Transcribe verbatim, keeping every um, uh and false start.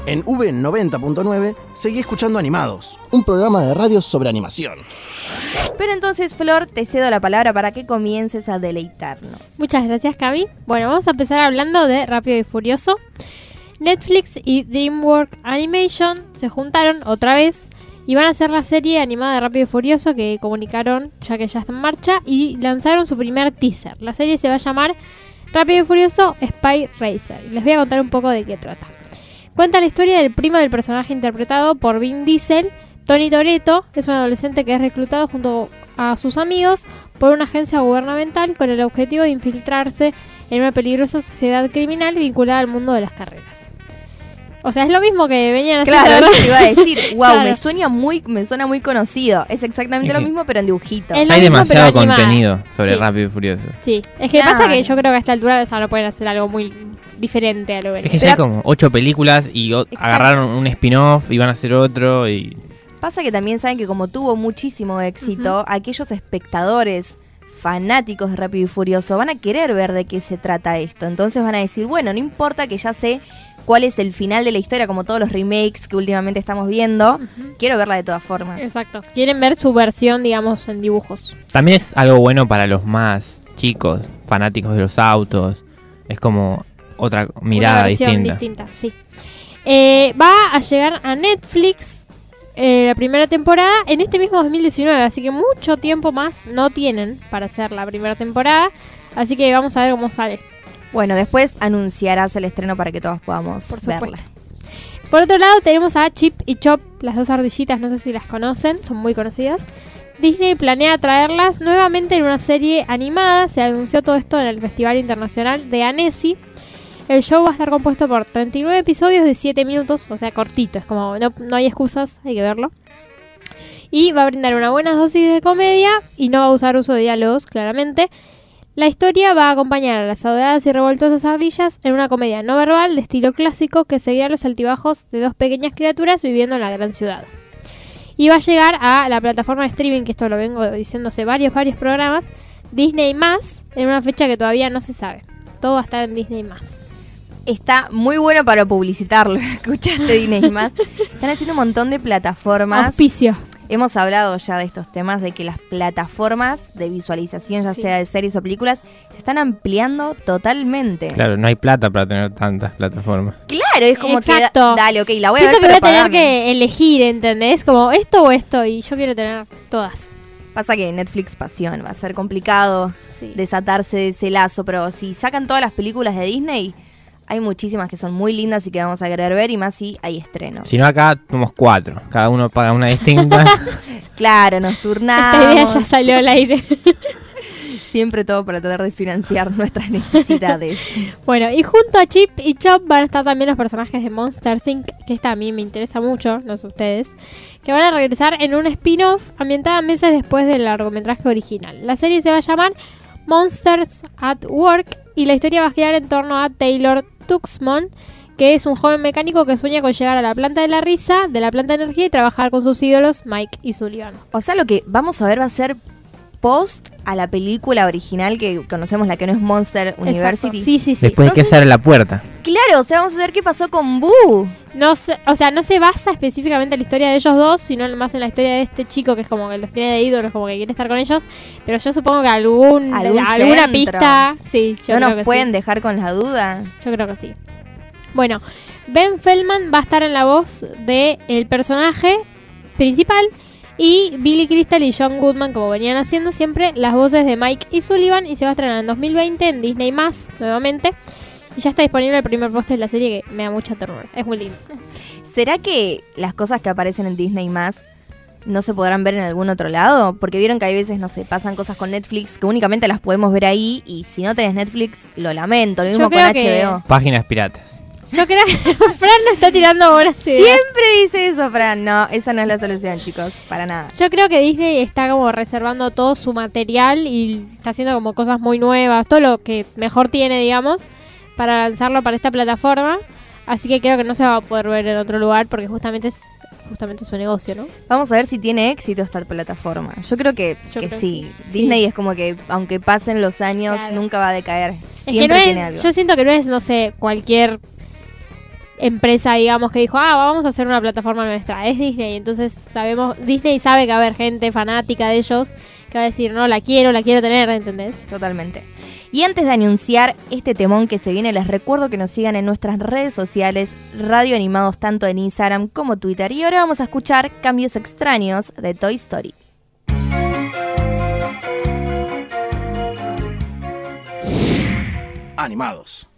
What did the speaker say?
En V noventa punto nueve seguí escuchando Animados, un programa de radio sobre animación. Pero entonces, Flor, te cedo la palabra para que comiences a deleitarnos. Muchas gracias, Cami. Bueno, vamos a empezar hablando de Rápido y Furioso. Netflix y DreamWorks Animation se juntaron otra vez y van a hacer la serie animada de Rápido y Furioso que comunicaron ya que ya está en marcha y lanzaron su primer teaser. La serie se va a llamar Rápido y Furioso Spy Racer. Les voy a contar un poco de qué trata. Cuenta la historia del primo del personaje interpretado por Vin Diesel. Tony Toretto es un adolescente que es reclutado junto a sus amigos por una agencia gubernamental con el objetivo de infiltrarse en una peligrosa sociedad criminal vinculada al mundo de las carreras. O sea, es lo mismo que venían haciendo. Claro, eso te iba a decir. Wow, Claro. me suena muy, me suena muy conocido. Es exactamente lo mismo, pero en dibujitos. Es Ya lo hay mismo, demasiado pero animado. contenido sobre Sí. Rápido y Furioso. Sí, es que Claro. pasa que yo creo que a esta altura ya no pueden hacer algo muy diferente a lo que Es que venía. ya hay como ocho películas y o- Exacto. agarraron un spin-off y van a hacer otro y... Pasa que también saben que como tuvo muchísimo éxito, aquellos espectadores fanáticos de Rápido y Furioso van a querer ver de qué se trata esto. Entonces van a decir, bueno, no importa que ya sé cuál es el final de la historia, como todos los remakes que últimamente estamos viendo, Ujú. quiero verla de todas formas. Exacto. Quieren ver su versión, digamos, en dibujos. También es algo bueno para los más chicos, fanáticos de los autos. Es como otra mirada Una versión distinta. sí. Eh, va a llegar a Netflix eh, la primera temporada en este mismo dos mil diecinueve, así que mucho tiempo más no tienen para hacer la primera temporada, así que vamos a ver cómo sale. Bueno, después anunciarás el estreno para que todos podamos Por supuesto. verla. Por otro lado tenemos a Chip y Chop, las dos ardillitas, no sé si las conocen, son muy conocidas. Disney planea traerlas nuevamente en una serie animada, se anunció todo esto en el Festival Internacional de Annecy. El show va a estar compuesto por treinta y nueve episodios de siete minutos, o sea, cortito, es como no, no hay excusas, hay que verlo. Y va a brindar una buena dosis de comedia y no va a usar uso de diálogos, claramente. La historia va a acompañar a las adoradas y revoltosas ardillas en una comedia no verbal de estilo clásico que seguirá los altibajos de dos pequeñas criaturas viviendo en la gran ciudad. Y va a llegar a la plataforma de streaming, que esto lo vengo diciendo hace varios, varios programas, Disney más, en una fecha que todavía no se sabe. Todo va a estar en Disney más. Está muy bueno para publicitarlo. ¿Escuchaste, Disney más? Están haciendo un montón de plataformas. Auspicio. Hemos hablado ya de estos temas, de que las plataformas de visualización, ya Sí. sea de series o películas, se están ampliando totalmente. Claro, no hay plata para tener tantas plataformas. Claro, es como Exacto. que, da- dale, ok, la voy a Siento ver, que voy a pero tener pagame. que elegir, ¿entendés? Como esto o esto, y yo quiero tener todas. Pasa que Netflix pasión, va a ser complicado Sí. desatarse de ese lazo, pero si sacan todas las películas de Disney, hay muchísimas que son muy lindas y que vamos a querer ver, y más si hay estrenos. Si no, acá somos cuatro. Cada uno paga una distinta. Claro, nos turnamos. Esta idea ya salió al aire. Siempre todo para tratar de financiar nuestras necesidades. Bueno, y junto a Chip y Chop van a estar también los personajes de Monsters incorporated, que esta a mí me interesa mucho, no sé ustedes, que van a regresar en un spin-off ambientada meses después del largometraje original. La serie se va a llamar Monsters at Work y la historia va a girar en torno a Taylor Tuxman, que es un joven mecánico que sueña con llegar a la planta de la risa, de la planta de energía y trabajar con sus ídolos Mike y Sullivan. O sea, lo que vamos a ver va a ser post a la película original que conocemos, la que no es Monster University. Exacto. Sí, sí, sí. Después hay que Entonces- cerrar la puerta. Claro, o sea, vamos a ver qué pasó con Boo. No se, o sea, no se basa específicamente en la historia de ellos dos, sino más en la historia de este chico que es como que los tiene de ídolos, como que quiere estar con ellos. Pero yo supongo que algún, Algún alguna centro. pista, sí, yo No creo nos que pueden sí. dejar con la duda. Yo creo que sí. Bueno, Ben Feldman va a estar en la voz de el personaje principal y Billy Crystal y John Goodman, como venían haciendo siempre, las voces de Mike y Sullivan, y se va a estrenar en dos mil veinte en Disney más nuevamente. Y ya está disponible el primer póster de la serie que me da mucha ternura. Es muy lindo. ¿Será que las cosas que aparecen en Disney más no se podrán ver en algún otro lado? Porque vieron que hay veces, no sé, pasan cosas con Netflix que únicamente las podemos ver ahí, y si no tenés Netflix, lo lamento. Lo mismo Yo con creo que- H B O. Páginas piratas. Yo creo que Fran lo está tirando ahora. Sí. Siempre dice eso, Fran. No, esa no es la solución, chicos. Para nada. Yo creo que Disney está como reservando todo su material y está haciendo como cosas muy nuevas, todo lo que mejor tiene, digamos, para lanzarlo para esta plataforma. Así que creo que no se va a poder ver en otro lugar porque justamente es justamente su negocio, ¿no? Vamos a ver si tiene éxito esta plataforma. Yo creo que, Yo que creo sí. que sí. Disney Sí. es como que, aunque pasen los años, Claro. nunca va a decaer. Es que Siempre no tiene es, algo. yo siento que no es, no sé, cualquier empresa, digamos, que dijo, ah, vamos a hacer una plataforma nuestra. Es Disney, entonces sabemos, Disney sabe que va a haber gente fanática de ellos que va a decir, no, la quiero, la quiero tener, ¿entendés? Totalmente. Y antes de anunciar este temón que se viene, les recuerdo que nos sigan en nuestras redes sociales, Radio Animados, tanto en Instagram como Twitter. Y ahora vamos a escuchar Cambios Extraños de Toy Story. Animados.